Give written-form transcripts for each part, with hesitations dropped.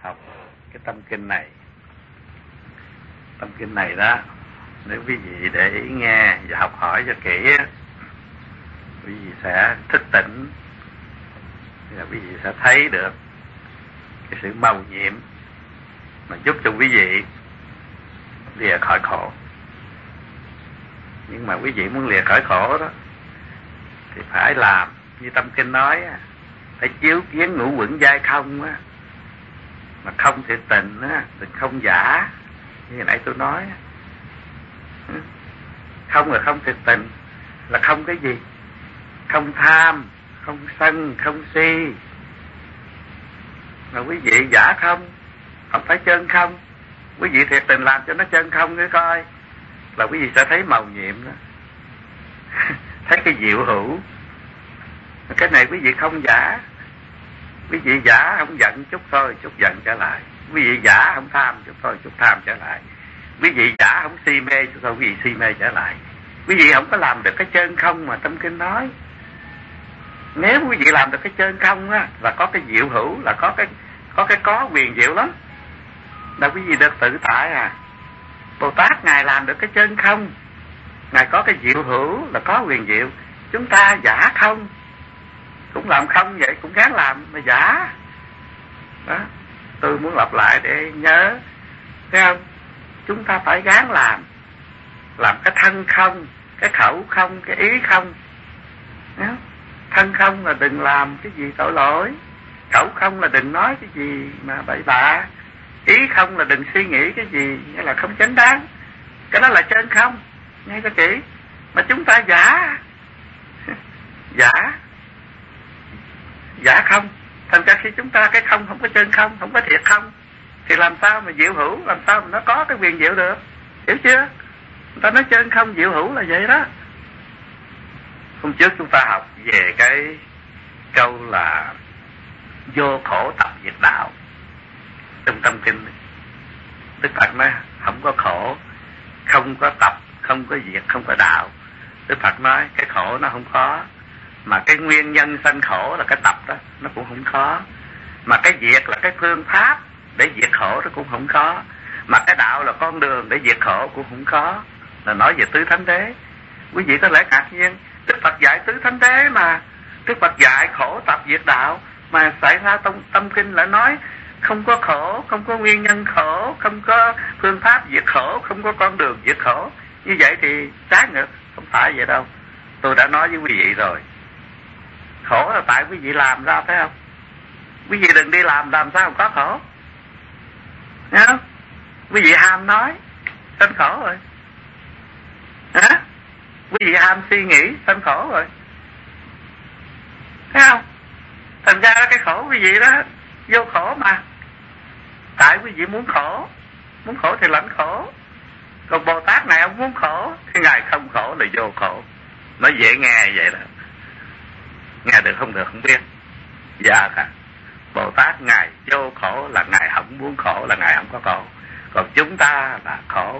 học cái tâm kinh này. Tâm kinh này đó, nếu quý vị để ý nghe và học hỏi cho kỹ, quý vị sẽ thức tỉnh và quý vị sẽ thấy được cái sự mầu nhiệm mà giúp cho quý vị lìa khỏi khổ. Nhưng mà quý vị muốn lìa khỏi khổ đó thì phải làm như tâm kinh nói, phải chiếu kiến ngũ uẩn giai không á, mà không thiệt tình á, đừng không giả. Như hồi nãy tôi nói, không là không thiệt tình, là không cái gì? Không tham, không sân, không si. Mà quý vị giả không, không phải chân không. Quý vị thiệt tình làm cho nó chân không để coi, là quý vị sẽ thấy màu nhiệm đó. Thấy cái diệu hữu. Cái này quý vị không giả. Quý vị giả không giận chút thôi, chút giận trở lại. Quý vị giả không tham chút thôi, chút tham trở lại. Quý vị giả không si mê chút thôi, quý vị si mê trở lại. Quý vị không có làm được cái chân không mà tâm kinh nói. Nếu quý vị làm được cái chân không á, là có cái diệu hữu, là có quyền diệu lắm. Là quý vị được tự tại à. Bồ Tát Ngài làm được cái chân không, Ngài có cái diệu hữu, là có quyền diệu. Chúng ta giả không, cũng làm không vậy, cũng gắng làm mà giả. Đó, tôi muốn lặp lại để nhớ, thấy không? Chúng ta phải gắng làm cái thân không, cái khẩu không, cái ý không. Đó. Thân không là đừng làm cái gì tội lỗi, khẩu không là đừng nói cái gì mà bậy bạ, ý không là đừng suy nghĩ cái gì nghĩa là không chánh đáng. Cái đó là chân không, nghe cho kỹ. Mà chúng ta giả không. Thành ra khi chúng ta cái không có chân không, không có thiệt không, thì làm sao mà diệu hữu, làm sao mà nó có cái quyền diệu được. Hiểu chưa? Người ta nói chân không diệu hữu là vậy đó. Hôm trước chúng ta học về cái câu là vô khổ tập diệt đạo. Trong tâm kinh Đức Phật nói không có khổ, không có tập, không có diệt, không có đạo. Đức Phật nói cái khổ nó không có, mà cái nguyên nhân sanh khổ là cái tập đó, nó cũng không có. Mà cái diệt là cái phương pháp để diệt khổ, nó cũng không có. Mà cái đạo là con đường để diệt khổ, cũng không có. Là nói về tứ thánh đế. Quý vị có lẽ ngạc nhiên, Đức Phật dạy tứ thánh đế mà, Đức Phật dạy khổ tập diệt đạo, mà tại sao tâm kinh lại nói không có khổ, không có nguyên nhân khổ, không có phương pháp diệt khổ, không có con đường diệt khổ? Như vậy thì trái ngược. Không phải vậy đâu. Tôi đã nói với quý vị rồi, khổ là tại quý vị làm ra, phải không? Quý vị đừng đi làm sao không có khổ. Nghe không? Quý vị ham nói sanh khổ rồi. Hả? Quý vị ham suy nghĩ sanh khổ rồi. Thấy không? Thành ra cái khổ quý vị đó vô khổ mà. Tại quý vị muốn khổ thì lãnh khổ. Còn Bồ Tát này ông muốn khổ thì Ngài không khổ là vô khổ. Nó dễ nghe vậy đó. Nghe được không được không biết. Dạ cả. Bồ Tát Ngài vô khổ là Ngài không muốn khổ, là Ngài không có khổ. Còn chúng ta là khổ.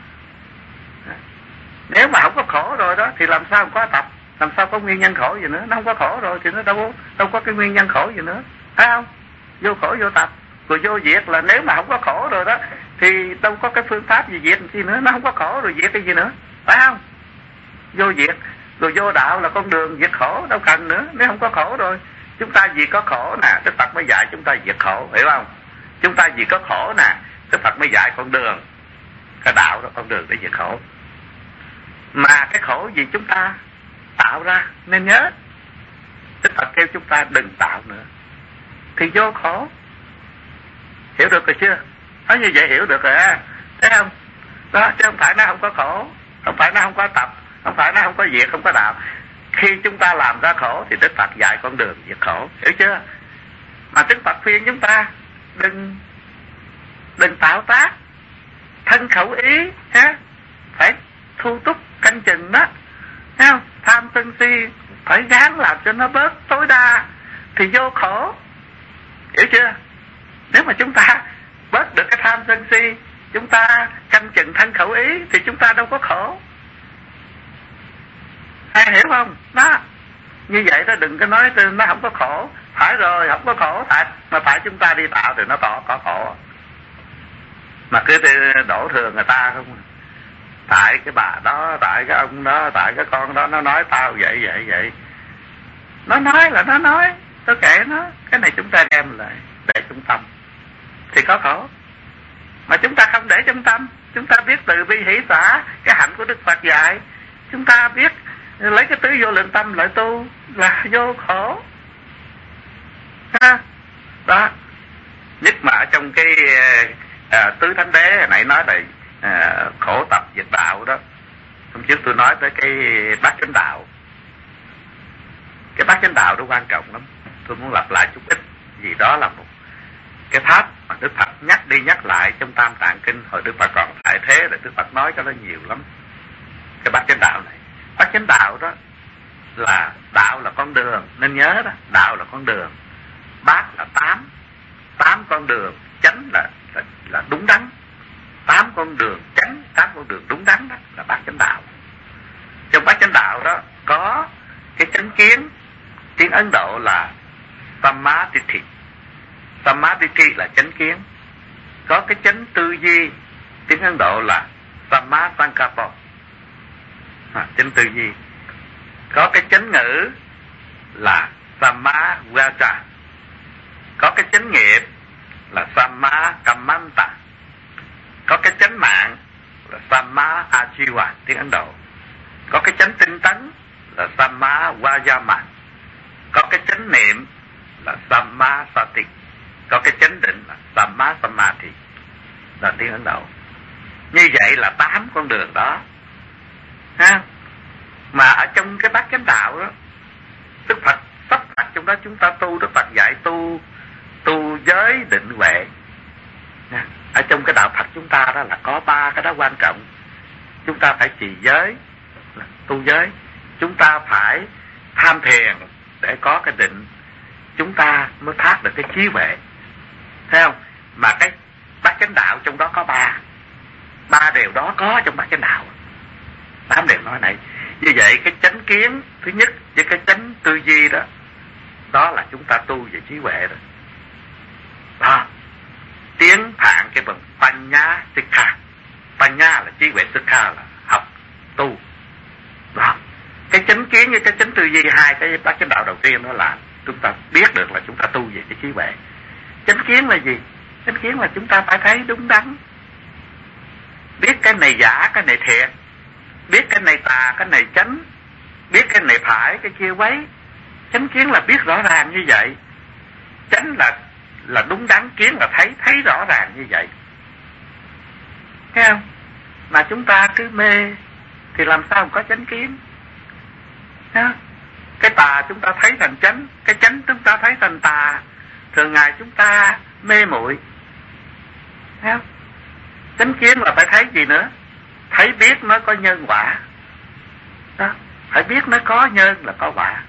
Nếu mà không có khổ rồi đó thì làm sao có tập, làm sao có nguyên nhân khổ gì nữa. Nó không có khổ rồi thì nó đâu có cái nguyên nhân khổ gì nữa, phải không? Vô khổ vô tập. Rồi vô diệt là nếu mà không có khổ rồi đó thì đâu có cái phương pháp gì diệt gì nữa. Nó không có khổ rồi diệt cái gì nữa, phải không? Vô diệt. Rồi vô đạo là con đường diệt khổ, đâu cần nữa. Nếu không có khổ rồi, chúng ta vì có khổ nè, Đức Phật mới dạy chúng ta diệt khổ, hiểu không? Chúng ta vì có khổ nè, Đức Phật mới dạy con đường, cái đạo đó, con đường để diệt khổ. Mà cái khổ gì chúng ta tạo ra, nên nhớ Đức Phật kêu chúng ta đừng tạo nữa thì vô khổ. Hiểu được rồi chưa? Nói như vậy hiểu được rồi á, thấy không? Đó, chứ không phải nó không có khổ, không phải nó không có tập, không phải nó không có diệt, không có đạo. Khi chúng ta làm ra khổ thì Đức Phật dạy con đường diệt khổ, hiểu chưa? Mà Đức Phật khuyên chúng ta đừng tạo tác thân khẩu ý, ha? Phải thu túc canh chừng đó, thấy không? Tham sân si phải gắng làm cho nó bớt tối đa thì vô khổ, hiểu chưa? Nếu mà chúng ta bớt được cái tham sân si, chúng ta canh chừng thân khẩu ý thì chúng ta đâu có khổ. Ai hiểu không? Đó, như vậy đó, đừng có nói nó không có khổ, Phải rồi, không có khổ thật, mà phải chúng ta đi tạo thì nó có khổ. Mà cứ đổ thừa người ta không. Tại cái bà đó, tại cái ông đó, tại cái con đó nó nói tao vậy. Nó nói là nó nói, tôi kệ nó. Cái này chúng ta đem lại để trung tâm thì có khổ. Mà chúng ta không để trung tâm, chúng ta biết từ bi hỷ xả, cái hạnh của Đức Phật dạy, chúng ta biết lấy cái tứ vô lượng tâm lại tu là vô khổ. Đó. Nhất mà ở trong cái tứ thánh đế hồi nãy nói là khổ tập diệt đạo đó. Hôm trước tôi nói tới cái bát chánh đạo. Cái bát chánh đạo đó quan trọng lắm. Tôi muốn lặp lại chút ít, vì đó là một cái pháp mà Đức Phật nhắc đi nhắc lại trong Tam Tạng Kinh. Hồi Đức Phật còn tại thế rồi Đức Phật nói cho nó nhiều lắm. Cái bát chánh đạo này, bát chánh đạo đó là đạo là con đường, nên nhớ đó, đạo là con đường, bát là tám con đường, chánh là đúng đắn, 8 con đường chánh, 8 con đường đúng đắn, đó là bát chánh đạo. Trong bát chánh đạo đó có cái chánh kiến, tiếng Ấn Độ là Sammaditthi. Sammaditthi là chánh kiến. Có cái chánh tư duy, tiếng Ấn Độ là Sammasankappa, chánh tư duy. Có cái chánh ngữ là Sammawaca. Có cái chánh nghiệp là Sammakamanta. Có cái chánh mạng là Samma Ajiva, tiếng Ấn Độ. Có cái chánh tinh tấn là Samma Vayama. Có cái chánh niệm là Samma Sati. Có cái chánh định là Samma Samadhi, là tiếng Ấn Độ. Như vậy là 8 con đường đó. Ha? Mà ở trong cái bát chánh đạo đó, Đức Phật sắp đặt trong đó chúng ta tu, Đức Phật dạy tu giới định huệ. Ở trong cái đạo Phật chúng ta đó là có 3 cái đó quan trọng. Chúng ta phải trì giới, tu giới. Chúng ta phải tham thiền để có cái định. Chúng ta mới thoát được cái trí huệ. Thấy không? Mà cái bát chánh đạo trong đó có 3 điều đó có trong bát chánh đạo. 8 điều nói này. Như vậy cái chánh kiến thứ nhất với cái chánh tư duy đó, đó là chúng ta tu về trí huệ rồi. Đó. Tiến thẳng cái bằng Panya Sikha. Panya là trí huệ, Sikha là học, tu. Đó. Cái chánh kiến với cái chánh tư duy, 2 cái bát chánh đạo đầu tiên đó là chúng ta biết được là chúng ta tu về cái trí huệ. Chánh kiến là gì? Chánh kiến là chúng ta phải thấy đúng đắn. Biết cái này giả, cái này thiệt. Biết cái này tà, cái này chánh. Biết cái này phải, cái kia quấy. Chánh kiến là biết rõ ràng như vậy. Chánh là đúng đắn, kiến là thấy rõ ràng như vậy. Thấy không? Mà chúng ta cứ mê thì làm sao có chánh kiến? Đó. Cái tà chúng ta thấy thành chánh, cái chánh chúng ta thấy thành tà. Thường ngày chúng ta mê muội. Thấy không? Chánh kiến là phải thấy gì nữa? Thấy biết nó có nhân quả. Đó. Phải biết nó có nhân là có quả.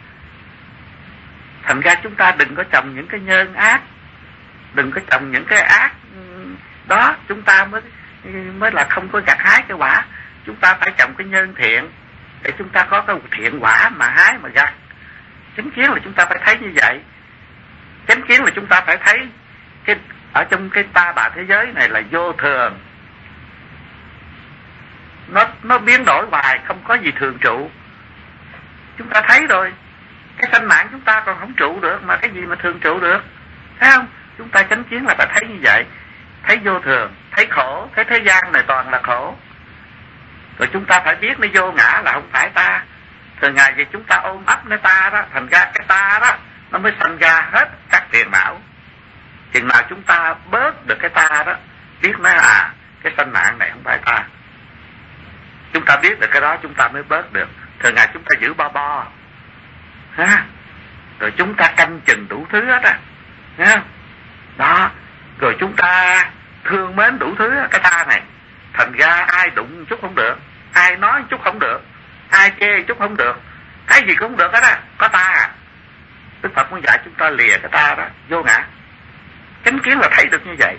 Thành ra chúng ta đừng có trồng những cái nhân ác, đừng có trồng những cái ác đó, chúng ta mới là không có gặt hái cái quả. Chúng ta phải trồng cái nhân thiện để chúng ta có cái thiện quả mà hái mà gặt. Chánh kiến là chúng ta phải thấy như vậy. Chánh kiến là chúng ta phải thấy cái ở trong cái ta bà thế giới này là vô thường. Nó biến đổi hoài, không có gì thường trụ. Chúng ta thấy rồi. Cái sanh mạng chúng ta còn không trụ được, mà cái gì mà thường trụ được? Thấy không? Chúng ta chánh kiến là phải thấy như vậy. Thấy vô thường, thấy khổ, thấy thế gian này toàn là khổ. Rồi chúng ta phải biết nó vô ngã là không phải ta. Thường ngày thì chúng ta ôm ấp nơi ta đó, thành ra cái ta đó nó mới sanh ra hết các phiền não. Chừng nào chúng ta bớt được cái ta đó, biết nó cái sanh mạng này không phải ta. Chúng ta biết được cái đó chúng ta mới bớt được. Thường ngày chúng ta giữ bo ha, rồi chúng ta canh chừng đủ thứ hết á, đó, rồi chúng ta thương mến đủ thứ cái ta này. Thành ra ai đụng chút không được, ai nói chút không được, ai chê chút không được, cái gì cũng không được hết á, có ta. Đức Phật muốn dạy chúng ta lìa cái ta đó, vô ngã. Chánh kiến là thấy được như vậy,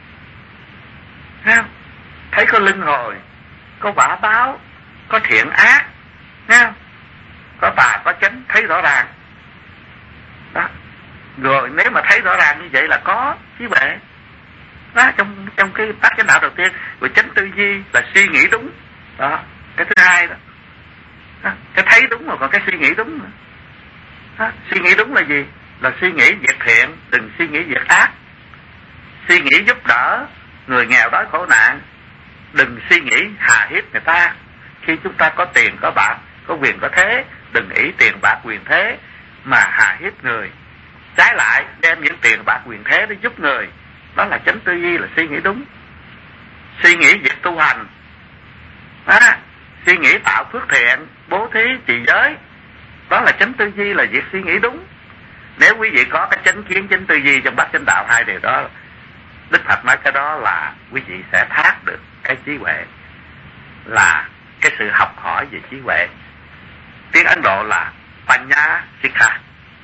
thấy có luân hồi, có quả báo, có thiện ác, có tà có chánh, thấy rõ ràng đó. Rồi nếu mà thấy rõ ràng như vậy là có trí huệ đó. Trong cái bát chánh đạo đầu tiên, rồi chánh tư duy là suy nghĩ đúng đó. Cái thứ hai đó, cái thấy đúng mà còn cái suy nghĩ đúng nữa đó. Suy nghĩ đúng là gì? Là suy nghĩ việc thiện, đừng suy nghĩ việc ác. Suy nghĩ giúp đỡ người nghèo đói khổ nạn, đừng suy nghĩ hà hiếp người ta. Khi chúng ta có tiền có bạc, có quyền có thế, đừng nghĩ tiền bạc quyền thế mà hà hiếp người. Trái lại đem những tiền bạc quyền thế để giúp người, đó là chánh tư duy, là suy nghĩ đúng. Suy nghĩ việc tu hành đó, suy nghĩ tạo phước thiện, bố thí, trì giới, đó là chánh tư duy, là việc suy nghĩ đúng. Nếu quý vị có cái chánh kiến, chánh tư duy trong bát chánh đạo, hai điều đó, Đức Phật nói cái đó là quý vị sẽ thác được cái trí huệ, là cái sự học hỏi về trí huệ. Tiếng Ấn Độ là Panya Sikha.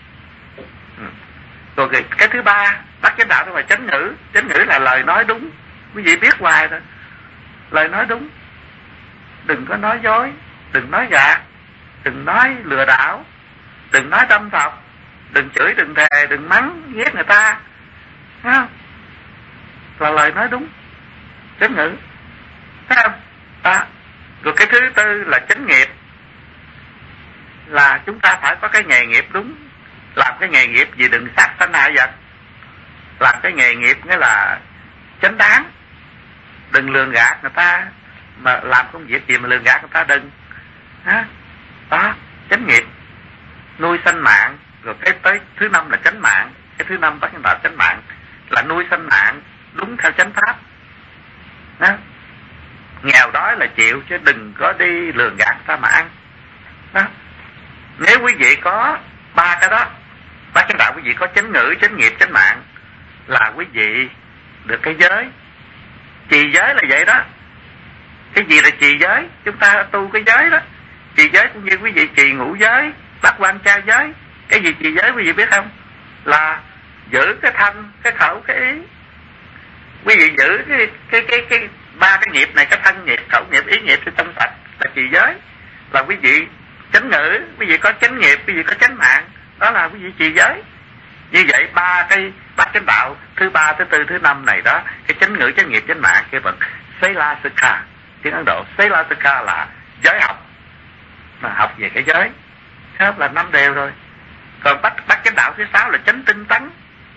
Rồi cái thứ ba, bát chánh đạo đó là chánh ngữ. Chánh ngữ là lời nói đúng. Quý vị biết hoài rồi, lời nói đúng, đừng có nói dối, đừng nói gạt, đừng nói lừa đảo, đừng nói đâm thọc, đừng chửi, đừng thề, đừng mắng ghét người ta, thấy không? Là lời nói đúng, chánh ngữ, thấy không? Rồi cái thứ tư là chánh nghiệp, là chúng ta phải có cái nghề nghiệp đúng. Làm cái nghề nghiệp gì đừng sát sanh hại vật. Làm cái nghề nghiệp nghĩa là chánh đáng, đừng lường gạt người ta. Mà làm công việc gì mà lường gạt người ta đừng. Đó, chánh nghiệp, nuôi sanh mạng. Rồi cái tới thứ năm là chánh mạng. Cái thứ năm bát chánh đạo chánh mạng là nuôi sanh mạng đúng theo chánh pháp đó. Nghèo đói là chịu, chứ đừng có đi lường gạt ta mà ăn đó. Nếu quý vị có ba cái đó, bát chánh đạo quý vị có chánh ngữ, chánh nghiệp, chánh mạng, là quý vị được cái giới. Trì giới là vậy đó. Cái gì là trì giới? Chúng ta tu cái giới đó. Trì giới cũng như quý vị trì ngũ giới, bát quan trai giới. Cái gì trì giới quý vị biết không? Là giữ cái thân, cái khẩu, cái ý. Quý vị giữ cái ba cái nghiệp này, cái thân nghiệp, khẩu nghiệp, ý nghiệp trong sạch là trì giới. Là quý vị chánh ngữ, quý vị có chánh nghiệp, quý vị có chánh mạng, đó là quý vị trì giới. Như vậy ba cái bát chánh đạo thứ ba, thứ tư, thứ năm này đó, cái chánh ngữ, chánh nghiệp, chánh mạng, cái phần Sila Sikha, tiếng Ấn Độ Sila Sikha là giới học, mà học về cái giới, đó là 5 điều rồi. Còn bát chánh đạo thứ 6 là chánh tinh tấn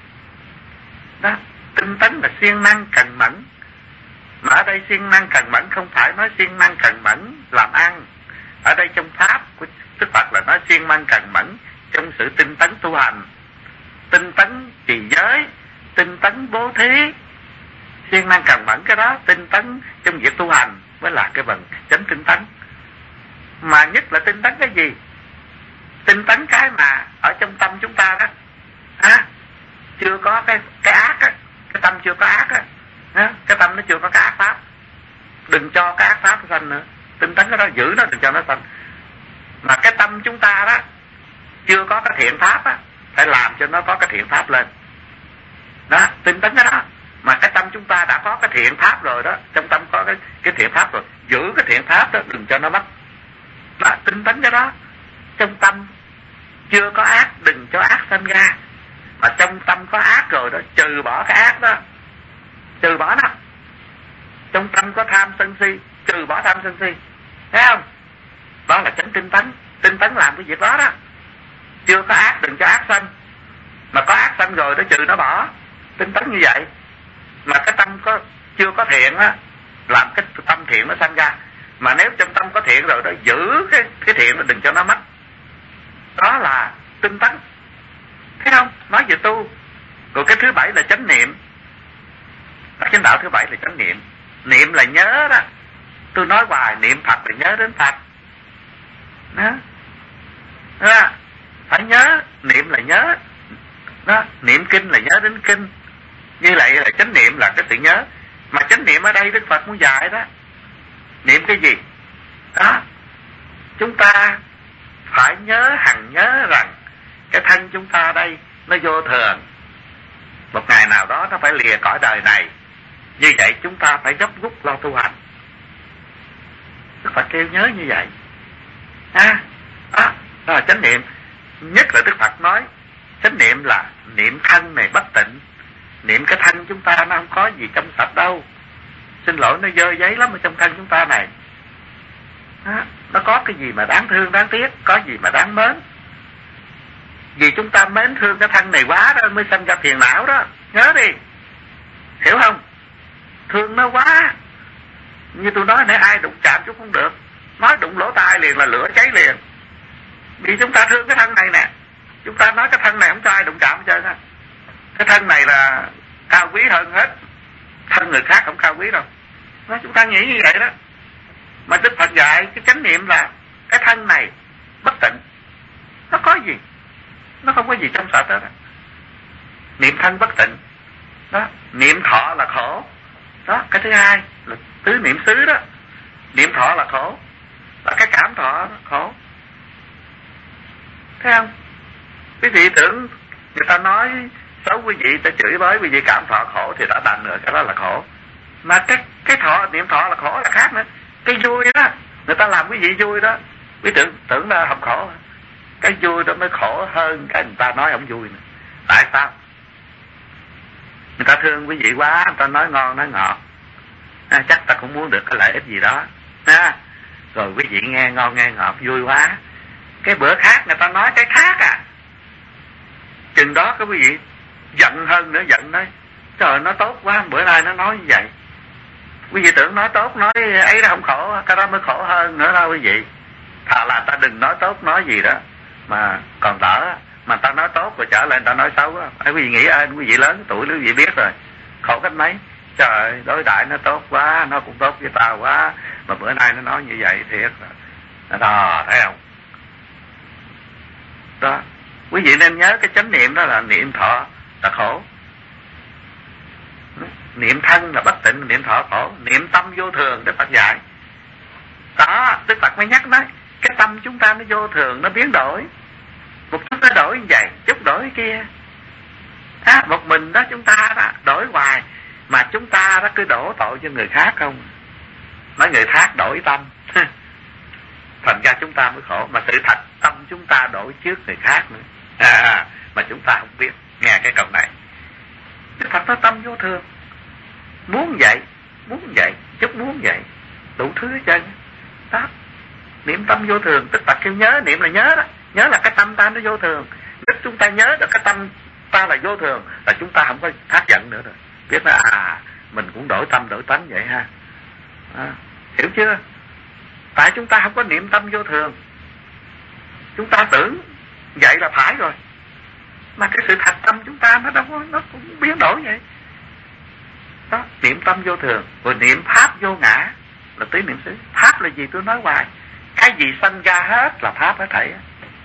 đó. Tinh tấn là siêng năng cần mẫn. Mà ở đây siêng năng cần mẫn không phải nói siêng năng cần mẫn làm ăn. Ở đây trong pháp của Đức Phật là nói siêng năng cần mẫn trong sự tinh tấn tu hành. Tinh tấn trì giới, tinh tấn bố thí, siêng năng cần mẫn cái đó, tinh tấn trong việc tu hành mới là cái phần chánh tinh tấn. Mà nhất là tinh tấn cái gì? Tinh tấn cái mà ở trong tâm chúng ta đó chưa có cái ác á, cái tâm chưa có ác á, cái tâm nó chưa có cái ác pháp. Đừng cho cái ác pháp nó sanh nữa. Tinh tấn cái đó, giữ nó, đừng cho nó sanh. Mà cái tâm chúng ta đó chưa có cái thiện pháp á, phải làm cho nó có cái thiện pháp lên đó. Tinh tấn cái đó. Mà cái tâm chúng ta đã có cái thiện pháp rồi đó, trong tâm có cái thiện pháp rồi, giữ cái thiện pháp đó, đừng cho nó mất đó. Tinh tấn cái đó. Trong tâm chưa có ác, đừng cho ác sanh ra. Mà trong tâm có ác rồi đó, trừ bỏ cái ác đó, trừ bỏ nó. Trong tâm có tham sân si, trừ bỏ tham sân si, thấy không? Đó là chánh tinh tấn. Tinh tấn làm cái việc đó đó. Chưa có ác, đừng cho ác sanh. Mà có ác sanh rồi đó, trừ nó bỏ. Tinh tấn như vậy. Mà cái tâm chưa có thiện á, làm cái tâm thiện nó sanh ra. Mà nếu trong tâm có thiện rồi đó, giữ cái thiện đó, đừng cho nó mất. Đó là tinh tấn, thấy không? Nói về tu. Rồi cái thứ 7 là chánh niệm. Bát chánh đạo thứ 7 là chánh niệm. Niệm là nhớ đó. Tôi nói hoài, niệm Phật là nhớ đến Phật đó. Phải nhớ, niệm là nhớ đó. Niệm kinh là nhớ đến kinh. Như vậy là chánh niệm là cái sự nhớ. Mà chánh niệm ở đây Đức Phật muốn dạy đó, niệm cái gì đó? Chúng ta phải nhớ, hằng nhớ rằng cái thân chúng ta đây nó vô thường, một ngày nào đó nó phải lìa cõi đời này. Như vậy chúng ta phải gấp rút lo tu hành. Đức Phật kêu nhớ như vậy đó là chánh niệm. Nhất là Đức Phật nói Chánh niệm là niệm thân này bất tịnh, niệm cái thân chúng ta nó không có gì trong sạch đâu. Xin lỗi, nó dơ giấy lắm ở trong thân chúng ta này. Nó có cái gì mà đáng thương đáng tiếc, có gì mà đáng mến. Vì chúng ta mến thương cái thân này quá đó mới sanh ra phiền não đó. Nhớ đi, hiểu không? Thương nó quá. Như tôi nói nãy, ai đụng chạm chút không được, nói đụng lỗ tai liền là lửa cháy liền. Vì chúng ta thương cái thân này nè. Chúng ta nói cái thân này không cho ai đụng chạm hết trơn á. Cái thân này là cao quý hơn hết. Thân người khác không cao quý đâu. Nói chúng ta nghĩ như vậy đó. Mà Đức Phật dạy cái chánh niệm là cái thân này bất tịnh. Nó có gì? Nó không có gì trong sạch đó. Niệm thân bất tịnh. Đó, niệm thọ là khổ. Đó, cái thứ hai là tứ niệm xứ đó. Niệm thọ là khổ. Là cái cảm thọ đó, khổ. Thấy không? Quý vị tưởng người ta nói xấu quý vị, ta chửi bới quý vị cảm thọ khổ thì đã đành rồi, cái đó là khổ. Mà cái thọ, niệm thọ là khổ là khác nữa. Cái vui đó, người ta làm quý vị vui đó, quý tưởng là không khổ. Cái vui đó mới khổ hơn cái người ta nói không vui nữa. Tại sao? Người ta thương quý vị quá, người ta nói ngon nói ngọt, chắc ta cũng muốn được cái lợi ích gì đó. Rồi quý vị nghe ngon nghe ngọt vui quá. Cái bữa khác người ta nói cái khác à. Chừng đó cái quý vị giận hơn nữa, giận nói trời nó tốt quá, bữa nay nó nói như vậy. Quý vị tưởng nói tốt nói ấy nó không khổ, cái đó mới khổ hơn nữa đâu quý vị. Thà là ta đừng nói tốt nói gì đó mà còn đỡ. Mà ta nói tốt rồi trở lại ta nói xấu á, quý vị nghĩ ơn, quý vị lớn tuổi quý vị biết rồi, khổ cách mấy. Trời, đối đãi nó tốt quá, nó cũng tốt với ta quá, mà bữa nay nó nói như vậy thiệt. Đó, thấy không? Đó, quý vị nên nhớ cái chánh niệm đó là niệm thọ là khổ. Niệm thân là bất tịnh, niệm thọ khổ. Niệm tâm vô thường Đức Phật dạy. Đó, Đức Phật mới nhắc nói, cái tâm chúng ta nó vô thường, nó biến đổi. Một chút nó đổi như vậy, chút đổi như kia. Một mình đó chúng ta đó, đổi hoài. Mà chúng ta đó cứ đổ tội cho người khác không. Nói người khác đổi tâm. Thành ra chúng ta mới khổ. Mà sự thật tâm chúng ta đổi trước người khác nữa. Mà chúng ta không biết. Nghe cái câu này. Đức Phật nói tâm vô thường. Muốn vậy, chút muốn vậy. Đủ thứ hết trơn. Đó. Niệm tâm vô thường. Đức Phật kêu nhớ, niệm là nhớ đó. Nhớ là cái tâm ta nó vô thường. Nếu chúng ta nhớ được cái tâm ta là vô thường là chúng ta không có thác giận nữa rồi. Biết là mình cũng đổi tâm đổi tánh vậy ha. Hiểu chưa? Tại chúng ta không có niệm tâm vô thường. Chúng ta tưởng vậy là phải rồi. Mà cái sự thật tâm chúng ta nó đâu có, nó cũng biến đổi vậy. Đó, niệm tâm vô thường. Rồi niệm pháp vô ngã là tứ niệm xứ. Pháp là gì tôi nói hoài. Cái gì sanh ra hết là pháp hết thảy.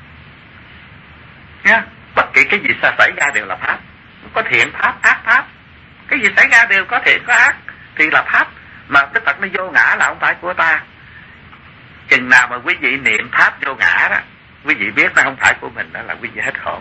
Nha, bất kỳ cái gì xảy ra đều là pháp. Có thiện pháp, ác pháp. Cái gì xảy ra đều có thiện có ác thì là pháp. Mà Đức Phật nó vô ngã là không phải của ta. Chừng nào mà quý vị niệm pháp vô ngã đó, quý vị biết nó không phải của mình, đó là quý vị hết khổ.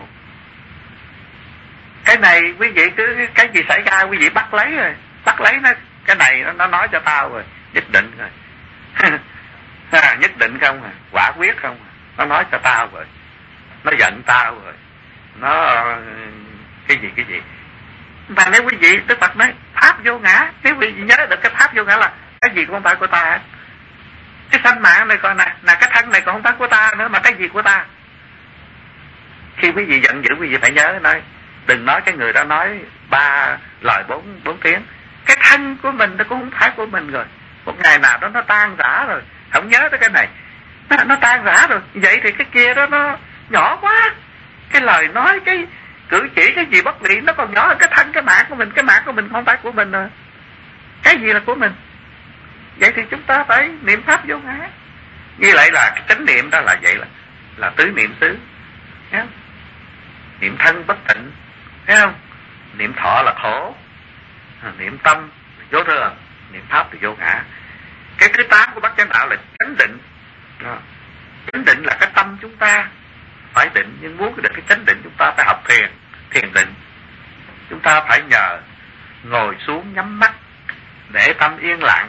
Cái này quý vị cứ cái gì xảy ra quý vị bắt lấy rồi, bắt lấy nó, cái này nó nói cho tao rồi, nhất định rồi. Nhất định không à, quả quyết không à. Nó nói cho tao rồi, nó giận tao rồi, nó cái gì. Mà nếu quý vị, Đức Phật nói pháp vô ngã, nếu quý vị nhớ được cái pháp vô ngã là cái gì cũng không phải của ta. Cái sanh mạng này còn là cái thân này còn không phải của ta nữa, mà cái gì của ta. Khi quý vị giận dữ quý vị phải nhớ, nói đừng nói cái người đó nói 3 lời 4 tiếng. Cái thân của mình nó cũng không phải của mình rồi. Một ngày nào đó nó tan rã rồi, không nhớ tới cái này, nó tan rã rồi. Vậy thì cái kia đó nó nhỏ quá. Cái lời nói, cái cử chỉ, cái gì bất liện nó còn nhỏ hơn cái thân, cái mạng của mình. Cái mạng của mình không phải của mình rồi. Cái gì là của mình? Vậy thì chúng ta phải niệm pháp vô ngã. Như vậy là cái chánh niệm đó là vậy, là tứ niệm xứ. Niệm thân bất tịnh, thấy không? Niệm thọ là khổ, niệm tâm vô thường, niệm pháp là vô ngã. Cái thứ 8 của Bát Chánh Đạo là chánh định. Chánh định là cái tâm chúng ta phải định, nhưng muốn được cái chánh định chúng ta phải học thiền định. Chúng ta phải nhờ ngồi xuống nhắm mắt để tâm yên lặng.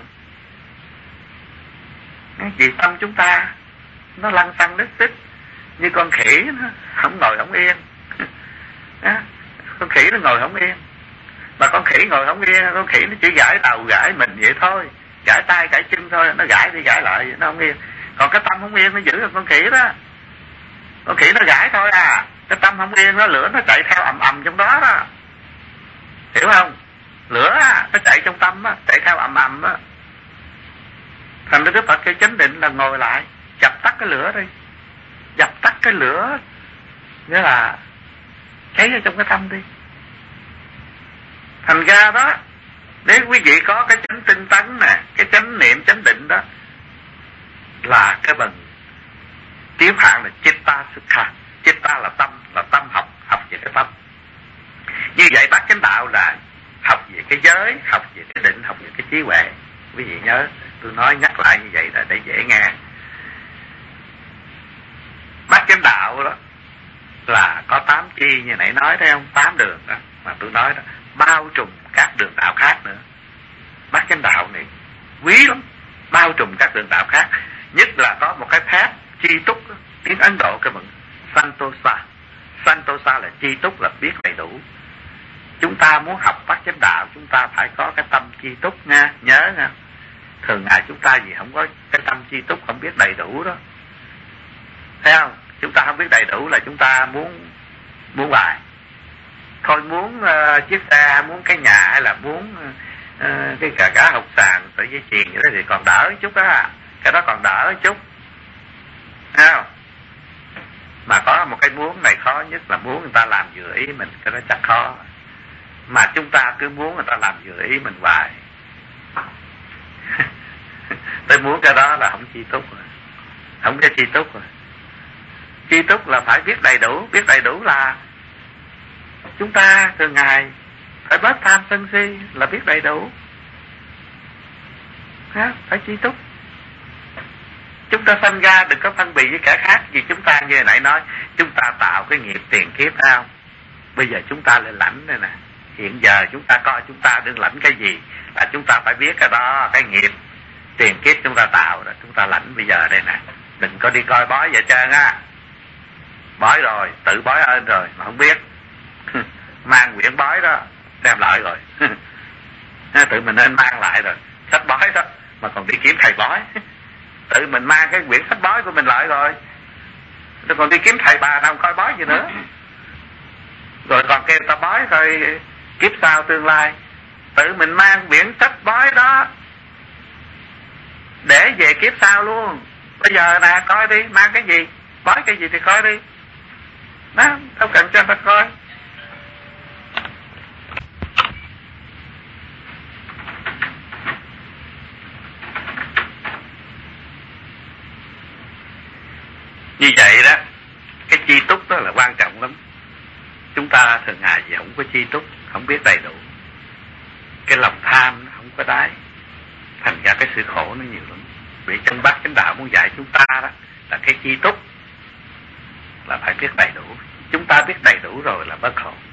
Vì tâm chúng ta nó lăn tăn đứt tích như con khỉ, nó không ngồi không yên. Con khỉ nó ngồi không yên. Mà con khỉ ngồi không yên, con khỉ nó chỉ gãi đầu gãi mình vậy thôi, gãi tay gãi chân thôi, nó gãi đi gãi lại nó không yên. Còn cái tâm không yên nó giữ được con khỉ đó. Con khỉ nó gãi thôi à, cái tâm không yên, nó lửa nó chạy theo ầm ầm trong đó đó, hiểu không? Lửa nó chạy trong tâm á, chạy theo ầm ầm á. Thành ra Đức Phật kêu chánh định là ngồi lại, dập tắt cái lửa đi, dập tắt cái lửa, nghĩa là cháy ở trong cái tâm đi. Thành ra đó, nếu quý vị có cái chánh tinh tấn nè, cái chánh niệm chánh định đó, là cái bằng tiếng Phạn là Chitta Sukha. Chitta là tâm học về cái tâm. Như vậy bát chánh đạo là học về cái giới, học về cái định, học về cái trí huệ. Quý vị nhớ, tôi nói nhắc lại như vậy là để dễ nghe. Bát chánh đạo đó là có 8 chi như nãy nói thấy không? 8 đường đó mà tôi nói đó, bao trùm các đường đạo khác nữa. Bát chánh đạo này quý lắm, bao trùm các đường đạo khác. Nhất là có một cái phép chi túc đó, tiếng Ấn Độ cái bằng Santosa. Santosa là chi túc, là biết đầy đủ. Chúng ta muốn học bát chánh đạo, chúng ta phải có cái tâm chi túc nha, nhớ nha. Thường ngày chúng ta gì không có cái tâm chi túc, không biết đầy đủ đó, thấy không? Chúng ta không biết đầy đủ là chúng ta muốn bài thôi, muốn chiếc xe, muốn cái nhà, hay là muốn cái cả hộp sàn sợi dây chuyền vậy đó thì còn đỡ chút đó, cái đó còn đỡ chút, thấy không? Mà có một cái muốn này khó nhất là muốn người ta làm vừa ý mình, cái đó chắc khó. Mà chúng ta cứ muốn người ta làm vừa ý mình hoài. Tôi muốn cái đó là không chi túc rồi, không có chi túc rồi. Chi túc là phải biết đầy đủ. Biết đầy đủ là chúng ta thường ngày phải bớt tham sân si, là biết đầy đủ. Phải chi túc. Chúng ta sanh ra đừng có phân biệt với kẻ khác. Vì chúng ta như hồi nãy nói, chúng ta tạo cái nghiệp tiền kiếp, thấy không? Bây giờ chúng ta lại lãnh đây nè. Hiện giờ chúng ta coi chúng ta đừng lãnh cái gì, là chúng ta phải biết cái đó, cái nghiệp tiền kiếp chúng ta tạo rồi, chúng ta lãnh bây giờ đây nè. Đừng có đi coi bói vậy trơn á. Bói rồi, tự bói ơn rồi mà không biết. Mang quyển bói đó đem lại rồi. Tự mình nên mang lại rồi, sách bói đó mà còn đi kiếm thầy bói. Tự mình mang cái quyển sách bói của mình lại rồi, tôi còn đi kiếm thầy bà nào coi bói gì nữa. Rồi còn kêu ta bói rồi kiếp sau tương lai. Tự mình mang quyển sách bói đó để về kiếp sau luôn. Bây giờ nè, coi đi, mang cái gì, bói cái gì thì coi đi đó, không cần cho người ta coi. Như vậy đó, cái chi túc đó là quan trọng lắm. Chúng ta thường ngày gì không có chi túc, không biết đầy đủ, cái lòng tham nó không có đáy, thành ra cái sự khổ nó nhiều lắm. Vì trong bát chánh đạo muốn dạy chúng ta đó là cái chi túc là phải biết đầy đủ. Chúng ta biết đầy đủ rồi là bất khổ.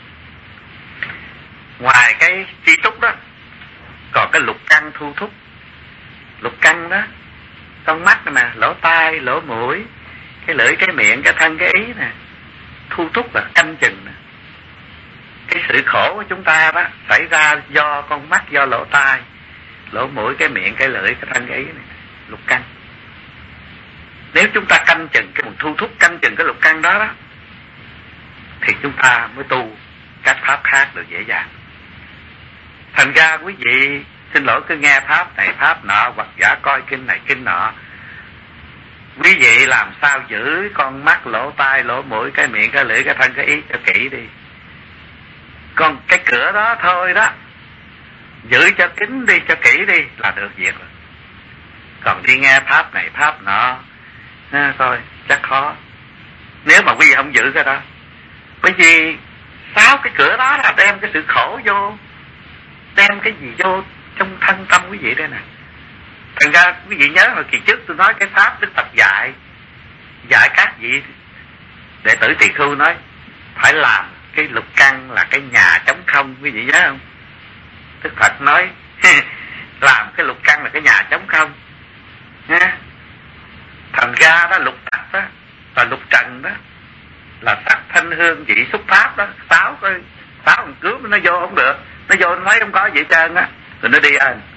Ngoài cái chi túc đó còn cái lục căn thu thúc. Lục căn đó, con mắt nè, lỗ tai, lỗ mũi, cái lưỡi, cái miệng, cái thân, cái ý nè, thu thúc là canh chừng nè. Cái sự khổ của chúng ta đó xảy ra do con mắt, do lỗ tai, lỗ mũi, cái miệng, cái lưỡi, cái thân, cái ý này, lục căn. Nếu chúng ta canh chừng cái thu thúc, canh chừng cái lục căn đó đó, thì chúng ta mới tu các pháp khác được dễ dàng. Thành ra quý vị xin lỗi cứ nghe pháp này pháp nọ, hoặc giả coi kinh này kinh nọ, quý vị làm sao giữ con mắt, lỗ tai, lỗ mũi, cái miệng, cái lưỡi, cái thân, cái ý cho kỹ đi. Còn cái cửa đó thôi đó, giữ cho kín đi, cho kỹ đi là được việc rồi. Còn đi nghe pháp này pháp nọ thôi chắc khó. Nếu mà quý vị không giữ cái đó, bởi vì sao cái cửa đó là đem cái sự khổ vô, đem cái gì vô trong thân tâm quý vị đây nè. Thành ra quý vị nhớ hồi kỳ trước tôi nói cái pháp Đức Phật dạy các vị đệ tử tỳ khưu, nói phải làm cái lục căn là cái nhà trống không, quý vị nhớ không? Đức Phật nói làm cái lục căn là cái nhà trống không nha. Thành ra đó, lục trạch đó và lục trần đó là sắc thanh hương vị xúc pháp đó, coi pháo còn cướp nó vô không được, nó vô nó thấy không có gì hết trơn á, rồi nó đi ơn.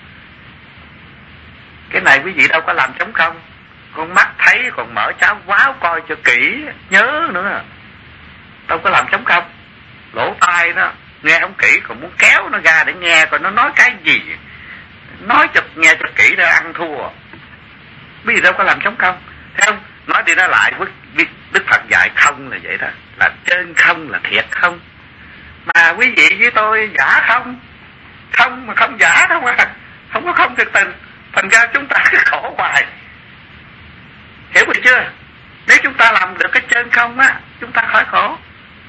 Cái này quý vị đâu có làm trống không, con mắt thấy còn mở cháo quáo coi cho kỹ, nhớ nữa, đâu có làm trống không. Lỗ tai nó nghe không kỹ, còn muốn kéo nó ra để nghe coi nó nói cái gì, nói cho nghe cho kỹ để ăn thua. Quý vị đâu có làm trống không, thấy không? Nói đi nói lại, Đức Phật dạy không là vậy đó, là trên không là thiệt không. Mà quý vị với tôi giả không, không mà không giả đâu à, không có không thực tình. Thành ra chúng ta cứ khổ hoài, hiểu được chưa? Nếu chúng ta làm được cái chân không á, chúng ta khỏi khổ.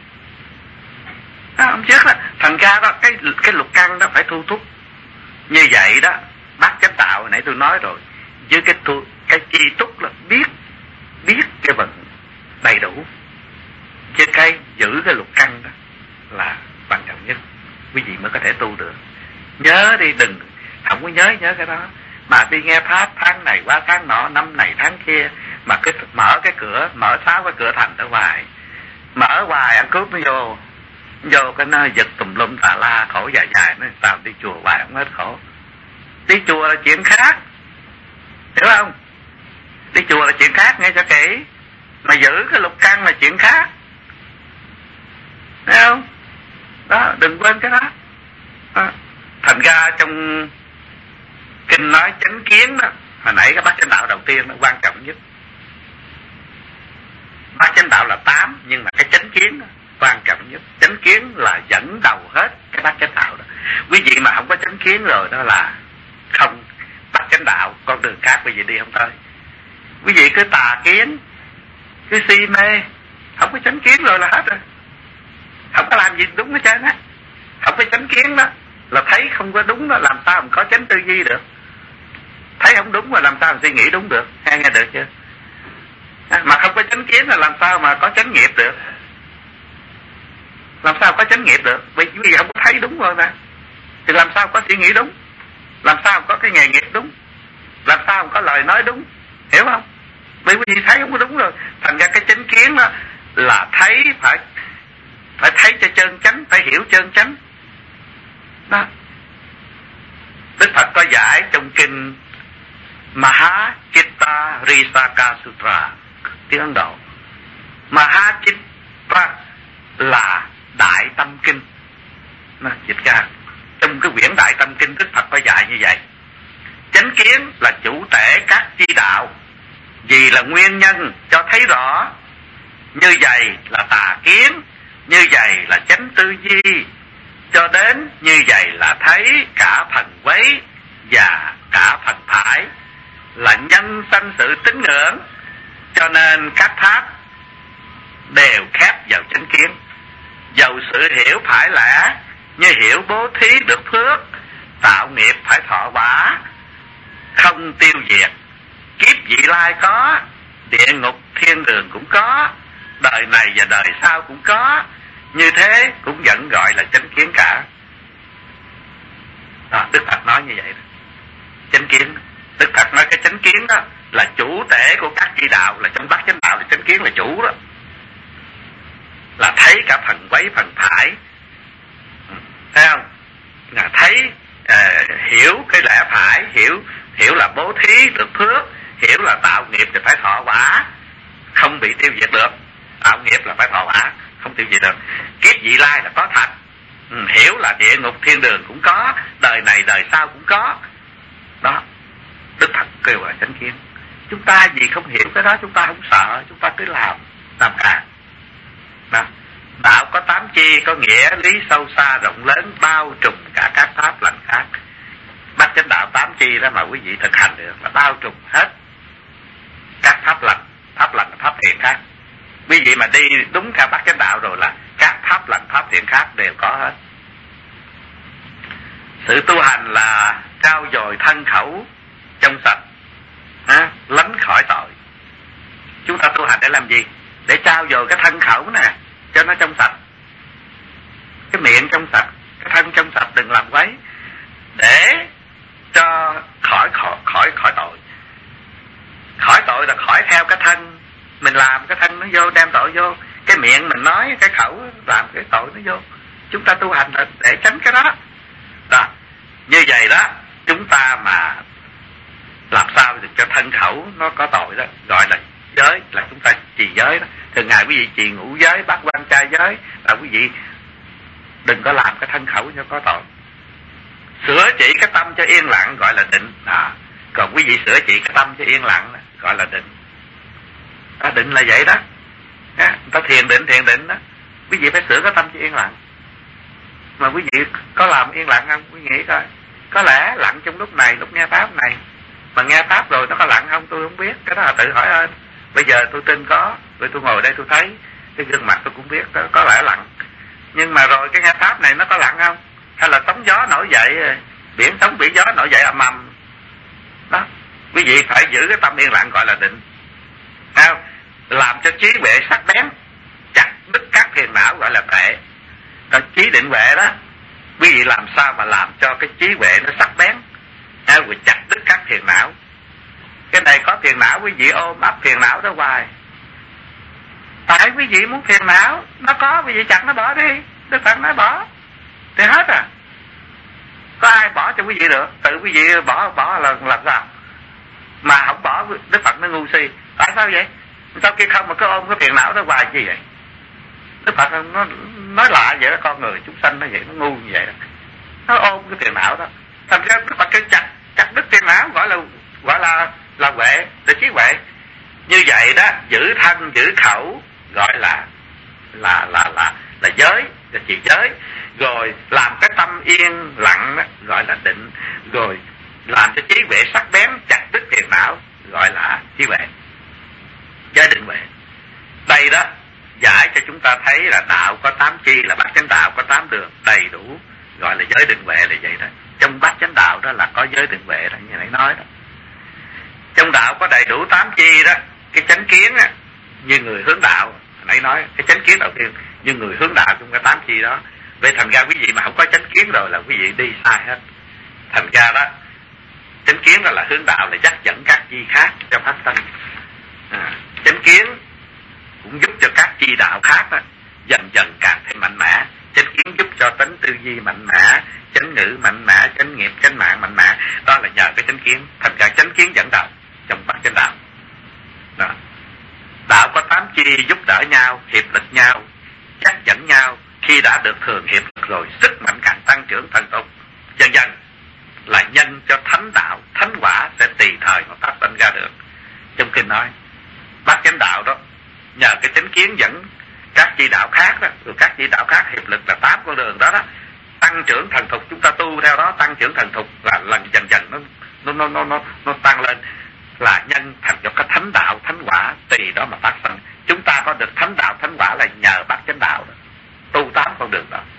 Ông chết đó. Thành ra đó, cái lục căn đó phải thu thúc như vậy đó. Bát chánh đạo nãy tôi nói rồi, với cái chi túc là biết cái vận đầy đủ, chứ cái giữ cái lục căn đó là quan trọng nhất, quý vị mới có thể tu được. Nhớ đi, đừng không có nhớ cái đó mà đi nghe pháp tháng này qua tháng nọ, năm này tháng kia, mà cứ mở cái cửa, mở 6 cái cửa thành ở ngoài, mở hoài ăn cướp nó vô cái nơi giật tùm lum tà la, khổ dài dài. Nó tao đi chùa hoài không hết khổ. Đi chùa là chuyện khác, hiểu không? Đi chùa là chuyện khác, nghe cho kỹ. Mà giữ cái lục căn là chuyện khác, thấy không? Đó, đừng quên cái đó. Thành ra trong kinh nói chánh kiến đó, hồi nãy cái bát chánh đạo đầu tiên nó quan trọng nhất. Bát chánh đạo là 8, nhưng mà cái chánh kiến đó quan trọng nhất. Chánh kiến là dẫn đầu hết cái bát chánh đạo đó. Quý vị mà không có chánh kiến rồi đó là không, bát chánh đạo con đường khác quý vị đi không tới. Quý vị cứ tà kiến, cứ si mê, không có chánh kiến rồi là hết rồi, không có làm gì đúng hết trơn á. Không có chánh kiến đó là thấy không có đúng đó, làm sao mà có chánh tư duy được. Thấy không đúng mà làm sao mà suy nghĩ đúng được, nghe được chưa? Mà không có chánh kiến là làm sao mà có chánh nghiệp được, làm sao có chánh nghiệp được, vì quý vị không có thấy đúng rồi mà, thì làm sao có suy nghĩ đúng, làm sao có cái nghề nghiệp đúng, làm sao có lời nói đúng, hiểu không? Vì quý vị thấy không có đúng rồi. Thành ra cái chánh kiến đó là thấy, phải thấy cho chân chánh, phải hiểu chân chánh đó. Đức Phật có giải trong kinh Mahachitta Risaka Sutra tiếng Ấn Độ. Mahachitta là đại tâm kinh, nó dịch ra trong cái quyển đại tâm kinh. Đức Phật có dạy như vậy. Chánh kiến là chủ tể các chi đạo, vì là nguyên nhân cho thấy rõ. Như vậy là tà kiến, như vậy là chánh tư duy, cho đến như vậy là thấy cả phần quấy và cả phần phải, là nhân sanh sự tín ngưỡng. Cho nên các pháp đều khép vào chánh kiến. Dầu sự hiểu phải lẽ, như hiểu bố thí được phước, tạo nghiệp phải thọ quả, không tiêu diệt. Kiếp vị lai có, địa ngục thiên đường cũng có, đời này và đời sau cũng có. Như thế cũng vẫn gọi là chánh kiến cả. Đó, Đức Phật nói như vậy đó. Chánh kiến, Đức Phật nói cái chánh kiến đó là chủ tể của các chi đạo, là trong bát chánh đạo là chánh kiến là chủ đó, là thấy cả phần quấy phần phải, thấy không? Là thấy hiểu cái lẽ phải, hiểu là bố thí được phước, hiểu là tạo nghiệp thì phải thọ quả, không bị tiêu diệt được. Tạo nghiệp là phải thọ quả, không tiêu diệt được. Kiếp vị lai là có thật, hiểu là địa ngục thiên đường cũng có, đời này đời sau cũng có. Đó, Đức Phật kêu là chánh kiến. Chúng ta vì không hiểu cái đó, chúng ta không sợ, chúng ta cứ làm cả. Đó. Đạo có 8 chi, có nghĩa lý sâu xa rộng lớn, bao trùm cả các pháp lành khác. Bát chánh đạo 8 chi đó mà quý vị thực hành được là bao trùm hết các pháp lành là pháp thiện khác. Quý vị mà đi đúng theo bát chánh đạo rồi là các pháp lành pháp thiện khác đều có hết. Sự tu hành là trau dồi thân khẩu trong sạch, lánh khỏi tội. Chúng ta tu hành để làm gì? Để trau dồi cái thân khẩu nè, cho nó trong sạch, cái miệng trong sạch, cái thân trong sạch, đừng làm quấy, để cho khỏi tội. Khỏi tội là khỏi theo cái thân mình làm, cái thân nó vô đem tội vô, cái miệng mình nói, cái khẩu làm cái tội nó vô. Chúng ta tu hành là để tránh cái đó. Đó, như vậy đó, chúng ta mà làm sao được cho thân khẩu nó có tội đó, gọi là giới, là chúng ta trì giới đó. Thường ngày quý vị trì ngũ giới, bát quan trai giới, là quý vị đừng có làm cái thân khẩu cho có tội. Sửa chỉ cái tâm cho yên lặng gọi là định. Còn quý vị sửa chỉ cái tâm cho yên lặng gọi là định. Định là vậy đó. Người ta thiền định đó, quý vị phải sửa cái tâm cho yên lặng. Mà quý vị có làm yên lặng không? Quý vị nghĩ coi, có lẽ lặng trong lúc này, lúc nghe pháp này, mà nghe pháp rồi nó có lặng không tôi không biết. Cái đó là tự hỏi ơn. Bây giờ tôi tin có, rồi tôi ngồi đây tôi thấy cái gương mặt tôi cũng biết có lẽ lặng. Nhưng mà rồi cái nghe pháp này nó có lặng không? Hay là sóng gió nổi dậy, biển sóng biển gió nổi dậy ầm ầm đó. Quý vị phải giữ cái tâm yên lặng gọi là định. Làm cho trí huệ sắc bén, chặt đứt các phiền não gọi là tuệ. Còn trí định huệ đó, quý vị làm sao mà làm cho cái trí huệ nó sắc bén, rồi chặt đứt các phiền não. Cái này có phiền não quý vị ôm ấp phiền não đó hoài. Tại quý vị muốn phiền não, nó có quý vị chặt nó bỏ đi. Đức Phật nói bỏ thì hết à. Có ai bỏ cho quý vị được? Tự quý vị bỏ là làm sao? Mà không bỏ Đức Phật nó ngu si. Tại sao vậy? Sau khi không mà cứ ôm cái phiền não đó hoài gì vậy? Đức Phật nó nói lạ vậy đó, con người chúng sanh nó vậy, nó ngu như vậy đó. Nó ôm cái phiền não đó. Thành ra Đức Phật cứ chặt đứt phiền não gọi là huệ, là trí huệ. Như vậy đó, giữ thân giữ khẩu gọi là giới, là trì giới. Rồi làm cái tâm yên lặng đó, gọi là định. Rồi làm cho trí huệ sắc bén, chặt đứt phiền não gọi là trí huệ, giới định huệ. Đây đó giải cho chúng ta thấy là đạo có 8 chi, là bát chánh đạo có 8 đường đầy đủ, gọi là giới định huệ là vậy đó. Trong bát chánh đạo đó là có giới định huệ đó, như nãy nói đó. Trong đạo có đầy đủ 8 chi đó. Cái chánh kiến á, như người hướng đạo, nãy nói cái chánh kiến đầu tiên như người hướng đạo trong cái 8 chi đó. Vậy thành ra quý vị mà không có chánh kiến rồi là quý vị đi sai hết. Thành ra đó, chánh kiến đó là hướng đạo, là dắt dẫn các chi khác cho phát sinh. Chánh kiến cũng giúp cho các chi đạo khác đó, dần dần càng thêm mạnh mẽ. Chánh kiến giúp cho tính tư duy mạnh mẽ, chánh ngữ mạnh mẽ, chánh nghiệp, chánh mạng mạnh mẽ. Đó là nhờ cái chánh kiến. Thành ra chánh kiến dẫn đầu trong bát chánh đạo. Đó. Đạo có 8 chi giúp đỡ nhau, hiệp lực nhau, dắt dẫn nhau. Khi đã được thường hiệp lực rồi, sức mạnh càng tăng trưởng thần tục. Dần dần là nhân cho thánh đạo, thánh quả sẽ tùy thời mà phát sinh ra được. Trong kinh nói bát chánh đạo đó, nhờ cái chánh kiến dẫn các chi đạo khác đó, rồi các chi đạo khác hiệp lực là 8 con đường đó đó, tăng trưởng thần thục. Chúng ta tu theo đó, tăng trưởng thần thục là lần dần dần nó tăng lên, là nhân thành cho cái thánh đạo, thánh quả tùy đó mà phát sinh. Chúng ta có được thánh đạo, thánh quả là nhờ bát chánh đạo đó, tu 8 con đường đó.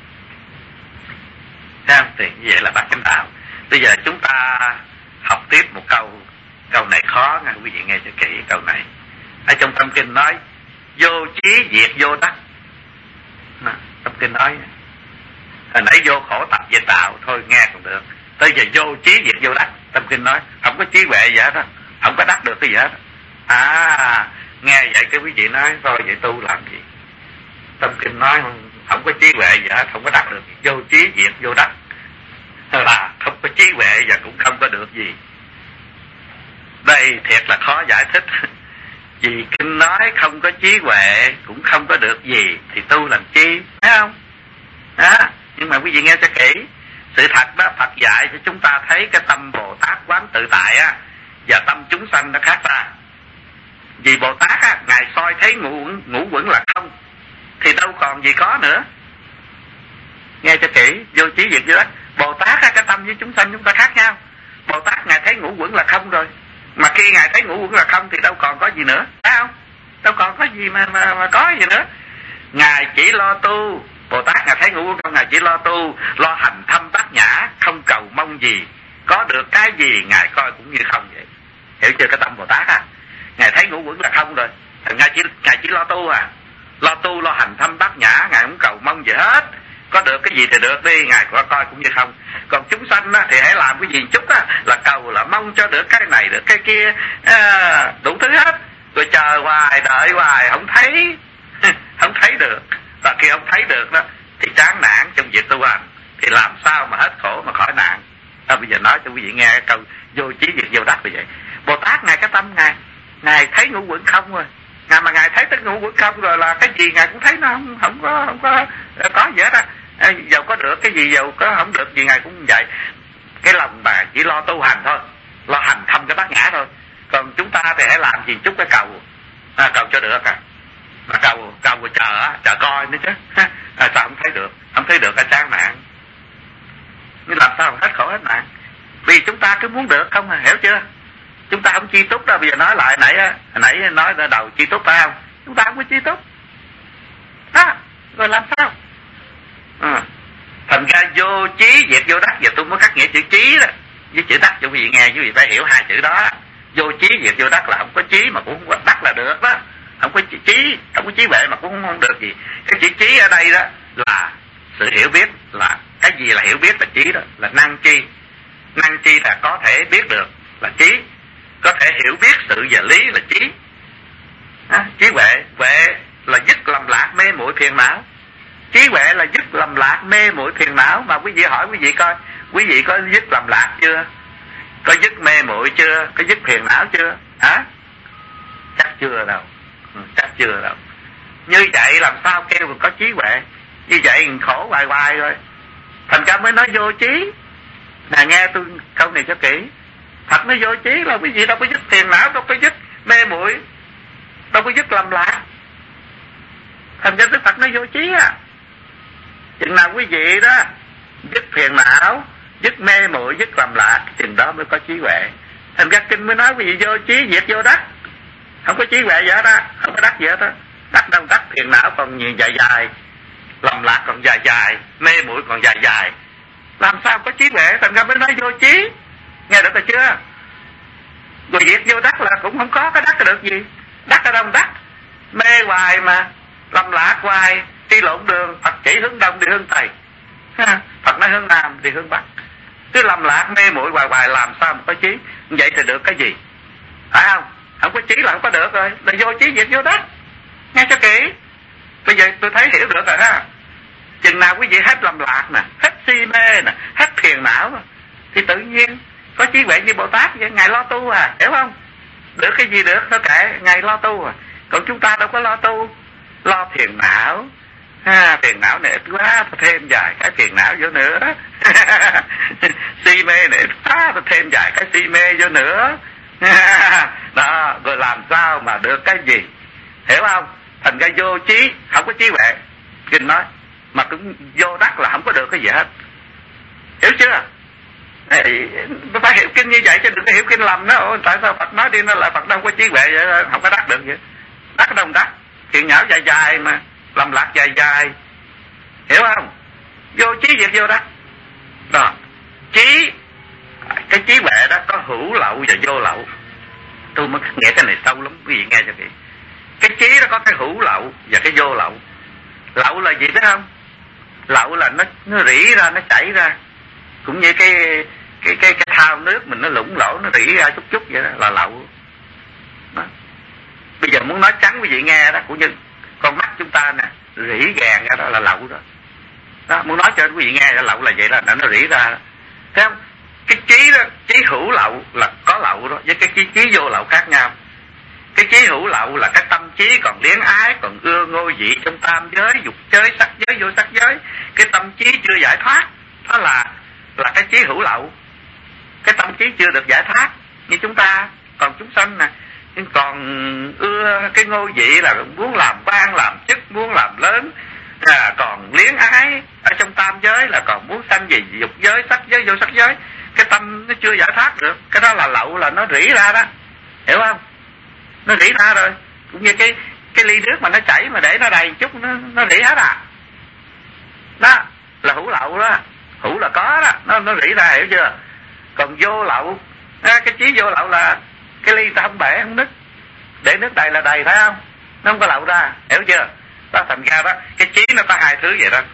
Thì như vậy là bát chánh đạo. Bây giờ chúng ta học tiếp một câu này khó nha, quý vị nghe cho kỹ câu này. Ở trong tâm kinh nói vô trí diệt vô đắc. Tâm kinh nói hồi nãy vô khổ tập diệt đạo thôi nghe còn được, tới giờ vô trí diệt vô đắc. Tâm kinh nói không có trí huệ gì hết đó, không có đắc được cái gì hết. Nghe vậy cái quý vị nói thôi vậy tu làm gì? Tâm kinh nói không có trí huệ gì hết, không có đắc được, vô trí diệt vô đắc, là không có trí huệ và cũng không có được gì. Đây thiệt là khó giải thích. Vì kinh nói không có trí huệ cũng không có được gì thì tu làm chi, phải không? Nhưng mà quý vị nghe cho kỹ. Sự thật đó, Phật dạy cho chúng ta thấy cái tâm Bồ Tát quán tự tại á, và tâm chúng sanh nó khác ra. Vì Bồ Tát á, Ngài soi thấy ngũ quẩn là không, thì đâu còn gì có nữa. Nghe cho kỹ, vô trí diệt vô đắc. Bồ Tát á, cái tâm với chúng sanh chúng ta khác nhau. Bồ Tát Ngài thấy ngũ quẩn là không rồi, mà khi Ngài thấy ngũ quẩn là không thì đâu còn có gì nữa, phải không? Đâu còn có gì mà có gì nữa. Ngài chỉ lo tu. Bồ Tát Ngài thấy ngũ quẩn không, Ngài chỉ lo tu, lo hành thâm bát nhã, không cầu mong gì, có được cái gì Ngài coi cũng như không vậy. Hiểu chưa? Cái tâm Bồ Tát à, Ngài thấy ngũ quẩn là không rồi, Ngài chỉ lo tu à, lo tu, lo hành thâm bát nhã, Ngài không cầu mong gì hết. Có được cái gì thì được đi, Ngài coi cũng như không. Còn chúng sanh á, thì hãy làm cái gì chút á, là cầu, là mong cho được cái này, được cái kia, đủ thứ hết. Rồi chờ hoài, đợi hoài, không thấy được. Và khi không thấy được đó, thì chán nản trong việc tu hành, thì làm sao mà hết khổ mà khỏi nạn. Bây giờ nói cho quý vị nghe cái câu vô trí diệt vô đắc như vậy. Bồ Tát ngài cái tâm ngài thấy ngũ uẩn không rồi, mà ngài thấy tới ngũ uẩn không rồi là cái gì ngài cũng thấy nó không có gì hết á. Dầu có được cái gì, dầu có không được gì ngài cũng vậy. Cái lòng bà chỉ lo tu hành thôi, lo hành không cái bát nhã thôi. Còn chúng ta thì hãy làm gì chút cái cầu cho được mà cầu chờ coi nữa chứ. Sao không thấy được cái chán nạn. Nhưng làm sao mà hết khổ hết nạn? Vì chúng ta cứ muốn được không, hiểu chưa? Chúng ta không chi túc đâu. Bây giờ nói lại nãy nói ra đầu chi túc phải không? Chúng ta không có chi túc đó, rồi làm sao? Thành ra vô trí diệt vô đắc. Giờ tôi mới cắt nghĩa chữ trí đó với chữ đắc cho quý vị nghe, quý vị phải hiểu hai chữ đó. Vô trí diệt vô đắc là không có trí mà cũng không có đắc là được đó. Không có trí, không có trí huệ mà cũng không được gì. Cái chữ trí ở đây đó là sự hiểu biết. Là cái gì là hiểu biết là trí đó, là năng tri. Năng tri là có thể biết được là trí, có thể hiểu biết sự và lý là trí. Trí huệ là dứt lầm lạc mê muội phiền não. Trí huệ là dứt lầm lạc mê muội phiền não. Mà quý vị hỏi quý vị coi, quý vị có dứt lầm lạc chưa? Có dứt mê muội chưa? Có dứt phiền não chưa? Chắc chưa đâu. Như vậy làm sao kêu mà có trí huệ? Như vậy khổ hoài rồi. Thành ra mới nói vô trí. Nghe tôi câu này cho kỹ. Thật nó vô trí là quý vị đâu có dứt phiền não, đâu có dứt mê muội, đâu có dứt lầm lạc. Thành ra Đức Phật nó vô trí á. Chừng nào quý vị đó dứt phiền não, dứt mê muội, dứt lầm lạc, chừng đó mới có trí huệ. Thành ra kinh mới nói quý vị vô trí diệt vô đắc. Không có trí huệ gì hết á, không có đắc gì hết á. Đắc đâu đắc, phiền não còn nhiều dài, lầm lạc còn dài, mê muội còn dài. Làm sao có trí huệ? Thành ra mới nói vô trí. Nghe được rồi chưa? Rồi diệt vô đắc là cũng không có cái đắc được gì. Đắc ở đâu đắc? Mê hoài mà, lầm lạc hoài, đi lộn đường. Phật chỉ hướng đông đi hướng tây, Phật nói hướng nam đi hướng bắc. Cứ lầm lạc mê muội hoài làm sao mà có trí? Vậy thì được cái gì? Phải không? Không có trí là không có được rồi. Là vô trí diệt vô đắc. Nghe cho kỹ. Bây giờ tôi thấy hiểu được rồi ha. Chừng nào quý vị hết lầm lạc nè, hết si mê nè, hết phiền não nè, thì tự nhiên có trí huệ như Bồ Tát vậy. Ngài lo tu hiểu không? Được cái gì được thôi kệ, Ngài lo tu Còn chúng ta đâu có lo tu, lo phiền não. Phiền não này ít quá, tôi thêm vài cái phiền não vô nữa. Si mê này ít quá, tôi thêm vài cái si mê vô nữa. Đó, rồi làm sao mà được cái gì? Hiểu không? Thành ra vô trí, không có trí huệ. Kinh nói mà cũng vô đắc là không có được cái gì hết. Hiểu chưa? Tôi phải hiểu kinh như vậy chứ đừng có hiểu kinh lầm đó. Tại sao Phật nói đi nó là Phật đâu có trí huệ vậy, không có đắc được vậy. Đắc đâu đắc, phiền não dài mà, lầm lạc dài. Hiểu không? Vô trí diệt vô đắc. Đó. Trí, cái trí huệ đó có hữu lậu và vô lậu. Tôi mới nghe cái này sâu lắm, quý vị nghe cho kỹ. Cái trí đó có cái hữu lậu và cái vô lậu. Lậu là gì biết không? Lậu là nó rỉ ra, nó chảy ra. Cũng như cái thao nước mình nó lủng lỗ, nó rỉ ra chút vậy đó là lậu. Đó. Bây giờ muốn nói trắng quý vị nghe đó, cũng như con mắt chúng ta nè, rỉ gàn ra đó là lậu đó. Đó, muốn nói cho quý vị nghe là lậu là vậy đó, nó rỉ ra. Thấy không? Cái trí đó, trí hữu lậu là có lậu đó, với cái trí vô lậu khác nhau. Cái trí hữu lậu là cái tâm trí còn luyến ái, còn ưa ngôi vị trong tam giới, dục giới, sắc giới, vô sắc giới. Cái tâm trí chưa giải thoát, đó là cái trí hữu lậu. Cái tâm trí chưa được giải thoát như chúng ta. Còn chúng sanh nè, còn ưa cái ngôi vị là muốn làm quan, làm chức, muốn làm lớn. Còn luyến ái ở trong tam giới là còn muốn sanh về dục giới, sắc giới, vô sắc giới. Cái tâm nó chưa giải thoát được. Cái đó là lậu, là nó rỉ ra đó. Hiểu không? Nó rỉ ra rồi. Cũng như cái ly nước mà nó chảy mà để nó đầy chút nó rỉ hết Đó là hữu lậu đó. Hữu là có đó, nó rỉ ra, hiểu chưa? Còn vô lậu, cái trí vô lậu là cái ly ta không bể, không nứt, để nước đầy là đầy, phải không? Nó không có lậu ra, hiểu chưa? Đó, thành ra đó, cái trí nó có hai thứ vậy đó.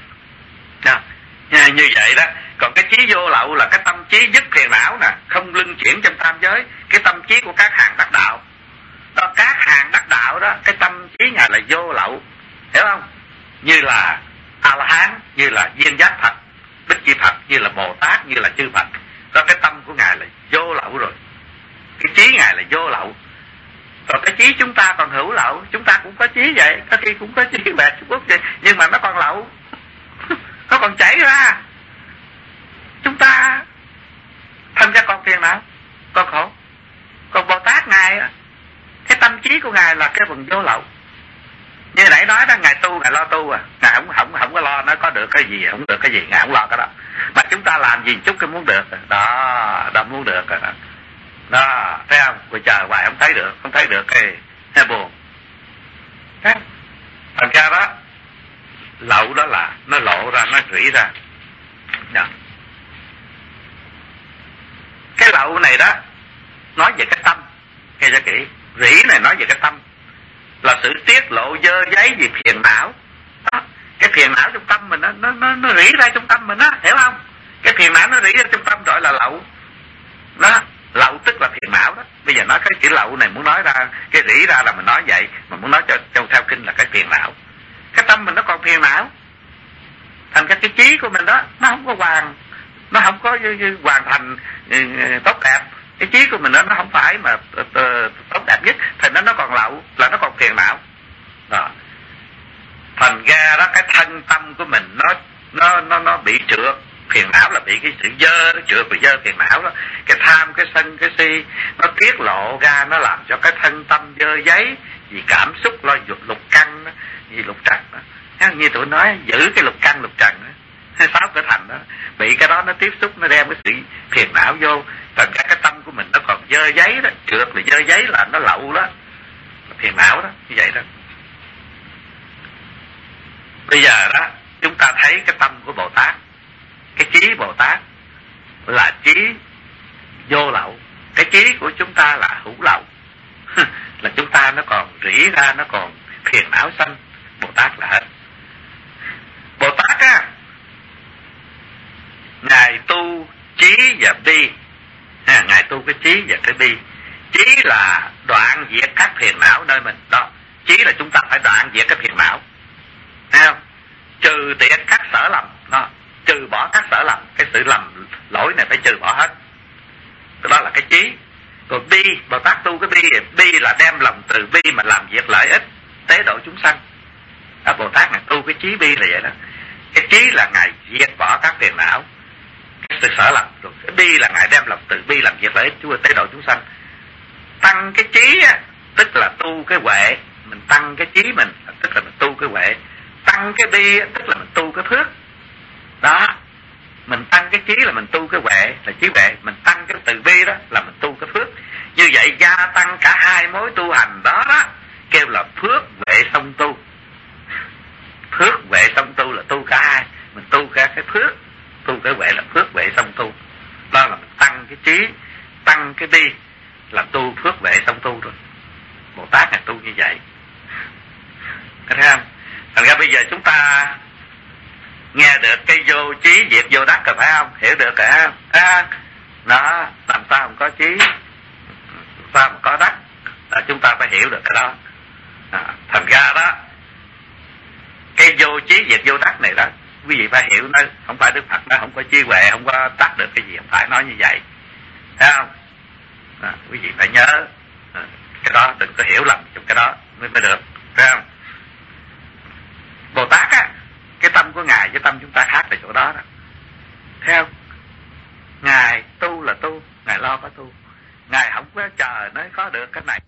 Như vậy đó. Còn cái trí vô lậu là cái tâm trí dứt phiền não nè, không luân chuyển trong tam giới. Cái tâm trí của các hàng đắc đạo đó, các hàng đắc đạo đó, cái tâm trí ngài là vô lậu, hiểu không? Như là A La Hán, như là Viên Giác Phật, Bích Chi Phật, như là Bồ Tát, như là chư Phật. Đó, cái tâm của ngài là vô lậu rồi, cái trí ngài là vô lậu. Còn cái trí chúng ta còn hữu lậu. Chúng ta cũng có trí vậy, có khi cũng có trí bẹt chút vậy, nhưng mà nó còn lậu. Nó còn chảy ra. Chúng ta thành ra còn phiền não, còn khổ. Còn Bồ Tát ngài, cái tâm trí của ngài là cái phần vô lậu. Như nãy nói đó, ngài tu, ngài lo tu à, ngài không có lo nó có được cái gì, không được cái gì, ngài không lo cái đó. Mà chúng ta làm gì chút cái muốn được đó muốn được rồi đó, thấy không? Rồi chờ hoài không thấy được cái buồn. Thành ra đó, lậu đó là nó lộ ra, nó rỉ ra đó. Cái lậu này đó nói về cái tâm, nghe cho kỹ. Rỉ này nói về cái tâm, là sự tiết lộ dơ giấy về phiền não đó. Cái phiền não trong tâm mình đó, nó rỉ ra trong tâm mình đó, hiểu không? Cái phiền não nó rỉ ra trong tâm gọi là lậu đó. Lậu tức là phiền não đó. Bây giờ nói cái chữ lậu này muốn nói ra, cái rỉ ra là mình nói vậy, mà muốn nói cho theo kinh là cái phiền não. Cái tâm mình nó còn phiền não, thành cái trí của mình đó nó không có hoàn thành tốt đẹp. Cái trí của mình đó nó không phải mà tốt đẹp nhất, thành nó còn lậu, là nó còn phiền não đó. Thành ra đó, cái thân tâm của mình nó bị trượt. Phiền não là bị cái sự trượt và dơ phiền não đó. Cái tham, cái sân, cái si nó tiết lộ ra, nó làm cho cái thân tâm dơ giấy vì cảm xúc, lo lục căn đó, vì lục trần đó. Như tụi nói giữ cái lục căn lục trần đó, 6 cửa thành đó, bị cái đó nó tiếp xúc, nó đem cái sự phiền não vô. Thành ra cái tâm của mình nó còn dơ giấy đó. Trượt là dơ giấy, là nó lậu đó, phiền não đó, như vậy đó. Bây giờ đó chúng ta thấy cái tâm của Bồ Tát, cái trí Bồ Tát là trí vô lậu. Cái trí của chúng ta là hữu lậu. Là chúng ta nó còn rỉ ra, nó còn phiền não sanh. Bồ Tát là hết. Bồ Tát á, ngài tu trí và bi. Ngài tu cái trí và cái bi. Trí là đoạn diệt các phiền não nơi mình đó. Trí là chúng ta phải đoạn diệt cái phiền não, thấy không? Trừ tiệt các sở lầm đó, trừ bỏ các sở lầm. Cái sự lầm lỗi này phải trừ bỏ hết. Đó là cái trí. Còn bi, Bồ Tát tu cái bi là đem lòng từ bi mà làm việc lợi ích, tế độ chúng sanh. Bồ Tát ngài tu cái trí bi là vậy đó. Cái trí là ngài diệt bỏ các phiền não, cái sự sở lầm. Rồi cái bi là ngài đem lòng từ bi làm việc lợi ích, Chúa tế độ chúng sanh. Tăng cái trí á, tức là tu cái huệ. Mình tăng cái trí mình, tức là mình tu cái huệ. Tăng cái bi á, tức là mình tu cái phước đó. Mình tăng cái trí là mình tu cái huệ, là trí huệ. Mình tăng cái từ bi đó là mình tu cái phước. Như vậy gia tăng cả hai mối tu hành đó đó, kêu là phước huệ song tu. Phước huệ song tu là tu cả hai. Mình tu cả cái phước, tu cái huệ là phước huệ song tu. Đó là mình tăng cái trí, tăng cái bi là tu phước huệ song tu rồi. Bồ Tát là tu như vậy. Thấy không? Thành ra bây giờ chúng ta nghe được cái vô trí diệt vô đắc rồi phải không? Hiểu được rồi không? Đó, làm sao không có trí, sao mà có đắc? Chúng ta phải hiểu được cái đó. Thành ra đó, cái vô trí diệt vô đắc này đó, quý vị phải hiểu nó. Không phải Đức Phật nó không có trí huệ, không có đắc được cái gì, không phải nói như vậy, thấy không? Quý vị phải nhớ cái đó, đừng có hiểu lầm trong cái đó mới được, thấy không? Bồ Tát á, cái tâm của ngài với tâm chúng ta khác là chỗ đó đó, thấy không? Ngài tu là tu, ngài lo có tu, ngài không có chờ nói có được cái này.